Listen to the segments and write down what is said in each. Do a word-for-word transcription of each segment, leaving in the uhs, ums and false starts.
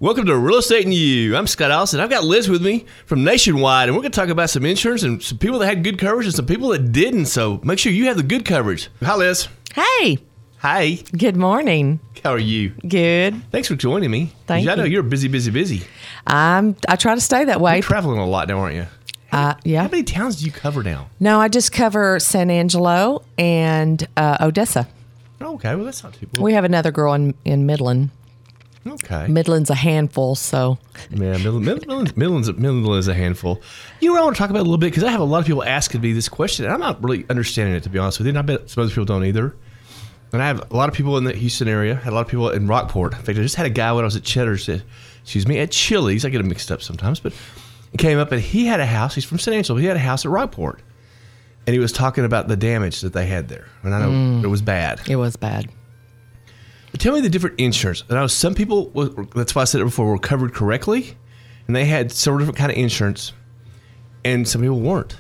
Welcome to Real Estate and You. I'm Scott Allison. I've got Liz with me from Nationwide, and we're going to talk about some insurance and some people that had good coverage and some people that didn't. So make sure you have the good coverage. Hi, Liz. Hey. Hi. Good morning. How are you? Good. Thanks for joining me. Thank I know you. you're busy, busy, busy. I'm. I try to stay that way. You're traveling a lot now, aren't you? Uh, yeah. How many towns do you cover now? No, I just cover San Angelo and uh, Odessa. Oh, okay, well, that's not too bad. We have another girl in, in Midland. Okay. Midland's a handful, so. Yeah, Midland, Midland, Midland's, Midland is a handful. You know what I want to talk about a little bit, because I have a lot of people asking me this question, and I'm not really understanding it, to be honest with you, and I bet some other people don't either. And I have a lot of people in the Houston area, had a lot of people in Rockport. In fact, I just had a guy when I was at Cheddar's, uh, excuse me, at Chili's. I get them mixed up sometimes, but he came up and he had a house. He's from San Angelo. He had a house at Rockport. And he was talking about the damage that they had there. And I know mm. it was bad. It was bad. But tell me the different insurance. I know some people, that's why I said it before, were covered correctly. And they had several different kind of insurance. And some people weren't.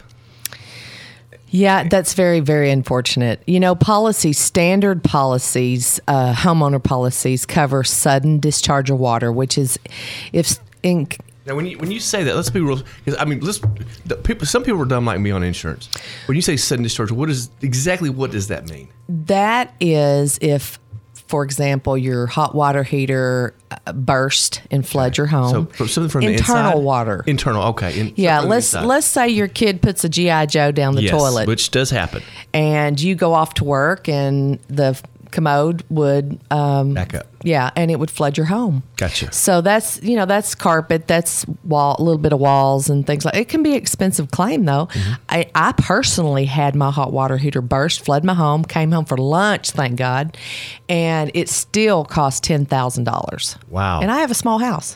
Yeah, that's very, very unfortunate. You know, policies, standard policies, uh, homeowner policies cover sudden discharge of water, which is if in. Now, when you when you say that, let's be real. Because I mean, let's. The people, some people are dumb like me on insurance. When you say sudden discharge, what is exactly what does that mean? That is if, for example, your hot water heater burst and flood okay. your home. So from something from internal the inside? water. Internal, okay. In, yeah, let's let's say your kid puts a G I Joe down the yes, toilet, which does happen, and you go off to work, and the commode would um, back up. Yeah, and it would flood your home. Gotcha. So that's you know that's carpet, that's wall, a little bit of walls and things like. It can be an expensive claim though. Mm-hmm. I, I personally had my hot water heater burst, flood my home, came home for lunch, thank God, and it still cost ten thousand dollars. Wow. And I have a small house.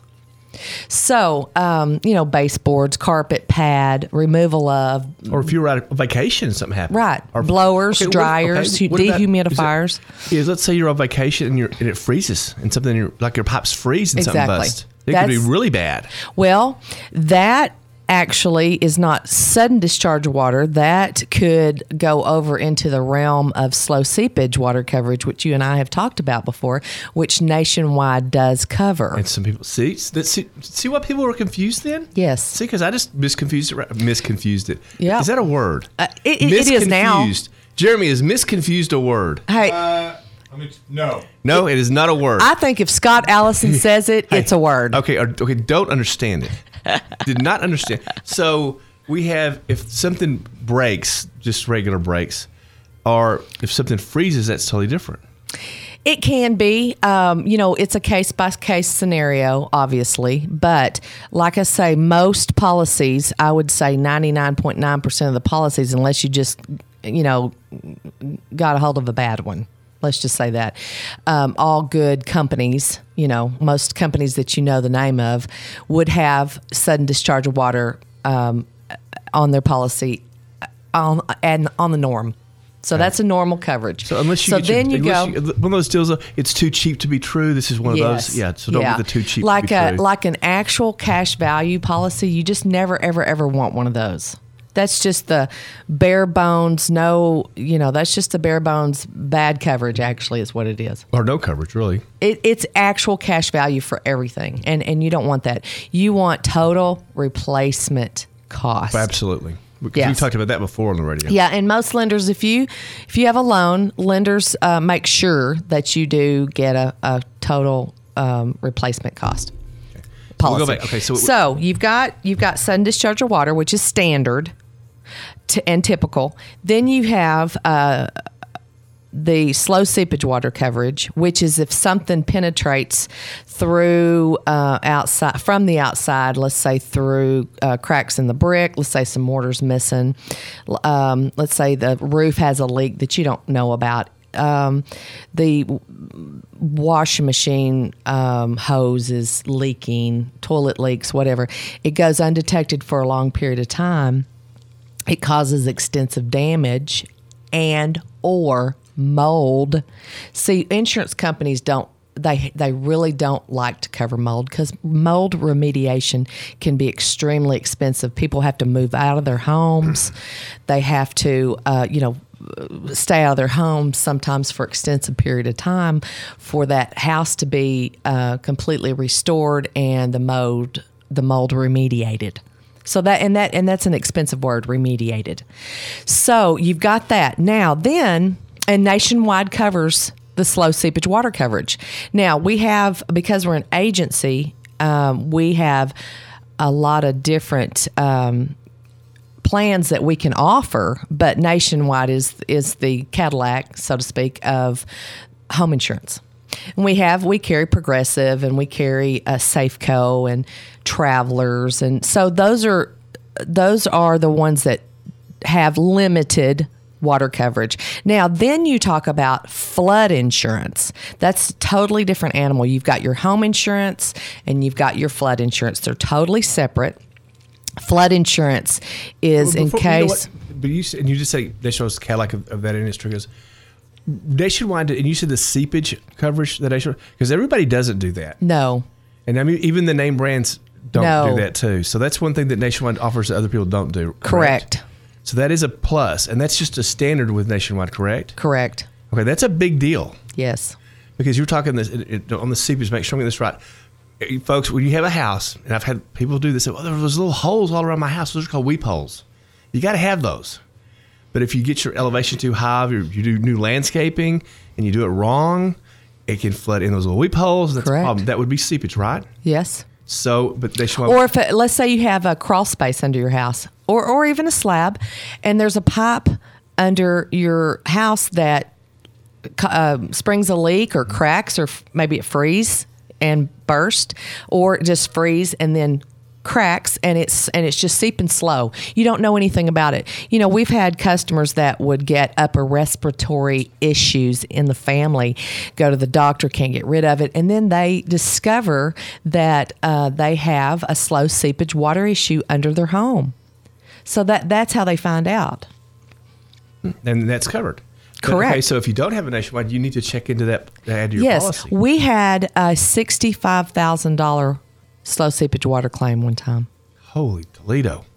So, um, you know, baseboards, carpet pad, removal of. Or if you were out on vacation and something happened. Right. Or, Blowers, okay, dryers, okay, what about, dehumidifiers. Is it, is, let's say you're on vacation and, you're, and it freezes and something, you're, like your pipes freeze and exactly. something busts. It That's, could be really bad. Well, that actually is not sudden discharge of water. That could go over into the realm of slow seepage water coverage, which you and I have talked about before, which Nationwide does cover. And some people see see, see why people were confused then? Yes. See, because I just misconfused it. Misconfused it. Yeah. Is that a word? Uh, it, it, it is now. Jeremy, is misconfused a word? Hey. Uh, I mean, no. No, it is not a word. I think if Scott Allison says it, hey, it's a word. Okay. Okay. Don't understand it. Did not understand. So we have, if something breaks, just regular breaks, or if something freezes, that's totally different. It can be. Um, you know, it's a case-by-case scenario, obviously. But like I say, most policies, I would say ninety-nine point nine percent of the policies, unless you just, you know, got a hold of a bad one. Let's just say that. Um, all good companies, you know, most companies that you know the name of, would have sudden discharge of water um, on their policy on, and on the norm. So right. That's a normal coverage. So unless you so get then your, you go. You, one of those deals, it's too cheap to be true. This is one yes, of those. Yeah. So don't yeah. get the too cheap like to be a, true. Like an actual cash value policy, you just never, ever, ever want one of those. That's just the bare bones, no, you know, that's just the bare bones bad coverage, actually, is what it is. Or no coverage, really. It, it's actual cash value for everything, and, and you don't want that. You want total replacement cost. Absolutely. Because yes. we talked about that before on the radio. Yeah, and most lenders, if you if you have a loan, lenders uh, make sure that you do get a, a total um, replacement cost. Okay. Policy. We'll go back. Okay, so, so you've got you've got sudden discharge of water, which is standard t- and typical. Then you have uh, the slow seepage water coverage, which is if something penetrates through uh, outside from the outside, let's say through uh, cracks in the brick, let's say some mortar's missing, um, let's say the roof has a leak that you don't know about. Um, the washing machine um, hose is leaking, toilet leaks, whatever. It goes undetected for a long period of time. It causes extensive damage and or mold. See, insurance companies don't, they they really don't like to cover mold because mold remediation can be extremely expensive. People have to move out of their homes. They have to, uh, you know, stay out of their home sometimes for extensive period of time for that house to be uh, completely restored and the mold the mold remediated. So that and that and that's an expensive word, remediated. So you've got that. Now then, and Nationwide covers the slow seepage water coverage. Now we have, because we're an agency, um, we have a lot of different um, plans that we can offer, but Nationwide is is the Cadillac, so to speak, of home insurance. And we have we carry Progressive, and we carry uh, Safeco and Travelers, and so those are those are the ones that have limited water coverage. Now, then you talk about flood insurance. That's a totally different animal. You've got your home insurance and you've got your flood insurance. They're totally separate. Flood insurance is Well, in before- you know case. what? But you said- and you just say Nationwide's Cadillac of, of that industry goes Nationwide, and you said the seepage coverage that Nationwide, because everybody doesn't do that, No. and I mean even the name brands don't No. do that too. So that's one thing that Nationwide offers that other people don't do. Correct. So that is a plus, and that's just a standard with Nationwide, correct? Correct. Okay, that's a big deal Yes. because you're talking this it, it, on the seepage. Make sure I'm getting this right, Eh, folks. When you have a house, and I've had people do this, say, "Well, there was little holes all around my house. Those are called weep holes." You got to have those. But if you get your elevation too high, or you do new landscaping and you do it wrong, it can flood in those little weep holes. That's Correct. a problem. That would be seepage, right? Yes. So, but they show Or if it, let's say you have a crawl space under your house, or or even a slab, and there's a pipe under your house that uh, springs a leak or cracks, or f- maybe it freeze and burst, or it just freeze and then cracks, and it's and it's just seeping slow. You don't know anything about it. You know, we've had customers that would get upper respiratory issues in the family, go to the doctor, can't get rid of it, and then they discover that uh, they have a slow seepage water issue under their home. So that that's how they find out. and that's covered. But, Correct. okay, so if you don't have a Nationwide, you need to check into that, add to your Yes, policy. we had a sixty-five thousand dollars slow seepage water claim one time. Holy Toledo.